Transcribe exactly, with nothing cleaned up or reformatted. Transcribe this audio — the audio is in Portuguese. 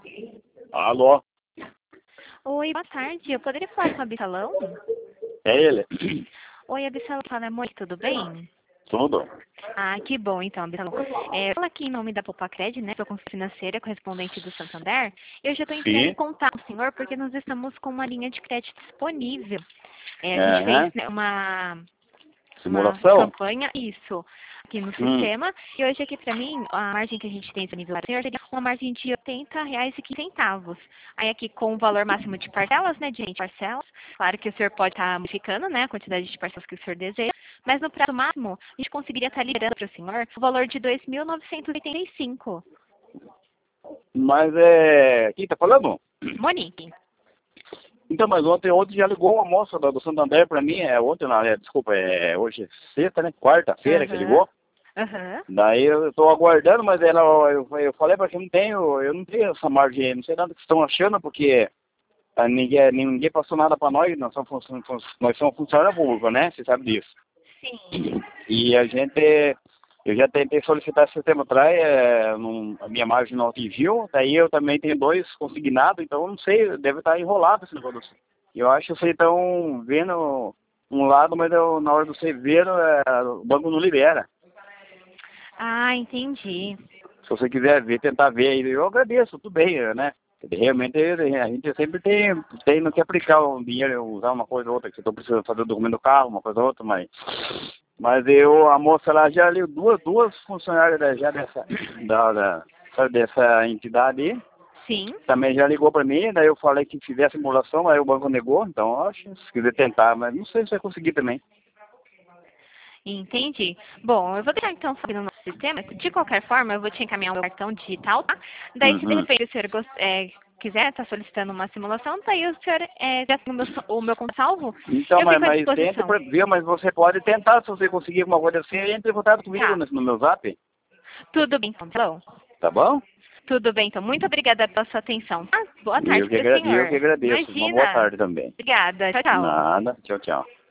Alô? Oi, boa tarde. Eu poderia falar com a Absalão? É ele? Oi, Absalão. Fala, amor, tudo bem? Tudo? Ah, que bom, então, Absalão. É, fala aqui em nome da Popacred, né, sou consultora financeira correspondente do Santander. Eu já estou entrando em Sim. contato com o senhor porque nós estamos com uma linha de crédito disponível. É, a gente fez, Aham. né, uma, uma Simulação? campanha, isso, aqui no Hum. sistema. E hoje aqui para mim, a margem que a gente tem disponível para o senhor seria uma margem de oitenta reais e quinze centavos. Aí aqui com o valor máximo de parcelas, né, de vinte parcelas. Claro que o senhor pode estar modificando, né, a quantidade de parcelas que o senhor deseja. Mas no prazo máximo, a gente conseguiria estar liberando para o senhor o valor de dois mil novecentos e oitenta e cinco. Mas é... Quem tá falando? Monique. Então, mas ontem, ontem já ligou uma moça do, do Santander pra mim, é ontem, não, é, desculpa, é hoje é sexta, né? Quarta-feira que Aham. ligou. Aham. Daí eu tô aguardando, mas ela, eu, eu falei pra que eu não tenho, eu não tenho essa margem aí, não sei nada que estão achando, porque ah, ninguém, ninguém passou nada pra nós, nós somos, fun- fun- nós somos funcionários públicos, né? Você sabe disso. Sim. E a gente, eu já tentei solicitar esse tempo atrás, é, num- a minha margem não atingiu, daí eu também tenho dois consignados, então eu não sei, deve estar enrolado esse negócio. Eu acho que vocês estão vendo um lado, mas eu, na hora de vocês ver, é, o banco não libera. Ah, entendi. Se você quiser ver, tentar ver aí, eu agradeço, tudo bem, né? Realmente a gente sempre tem, tem no que aplicar um dinheiro, usar uma coisa ou outra, que eu estou precisando fazer o documento do carro, uma coisa ou outra, mas, mas eu, a moça lá já ali, duas, duas funcionárias da, já dessa, da, da, sabe, dessa entidade aí, Sim. também já ligou para mim, daí eu falei que fizesse simulação, aí o banco negou, então eu acho, se quiser tentar, mas não sei se vai conseguir também. Entendi. Bom, eu vou deixar então saber no nosso sistema. De qualquer forma, eu vou te encaminhar o meu cartão digital, tá? Daí, se de Uhum. repente o senhor gost- é, quiser estar solicitando uma simulação, daí o senhor é, já tem o meu, o meu consalvo, Então, eu mas, fico à mas tente, disposição. pra- viu, mas você pode tentar, se você conseguir alguma coisa assim, entre em contato comigo Tá. no, no meu zap, Tudo bem, então. Tá bom. tá bom? Tudo bem, então. Muito obrigada pela sua atenção. Tá? Boa E eu tarde que, para o agra- e eu que senhor. agradeço. Uma boa Imagina. tarde também. Obrigada. Tchau, tchau. Nada. Tchau, tchau.